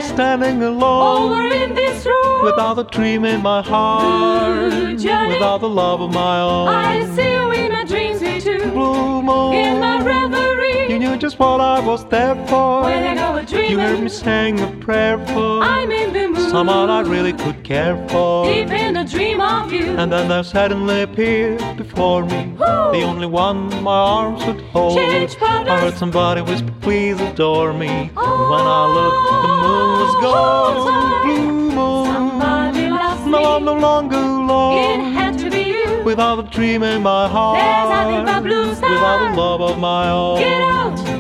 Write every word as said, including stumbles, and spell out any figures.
standing alone over in this room, without a dream in my heart, Blue Johnny, without the love of my own. I see you in my dreams too, Blue moon, in my reverie. you knew just what I was there for. When I go a dreaming, You heard me sing a prayer for I'm in the mood, someone I really could care for. deep in a dream of you. And then there suddenly appeared before me, Woo! the only one my arms would hold. Change brothers. I heard somebody whisper, please adore me. Oh, And when I looked, the moon was gone. Blue moon, Somebody lost no, me. I'm no longer It alone. had to be you. Without a dream in my heart, There's nothing but blue skies. without the love of my own. Get out.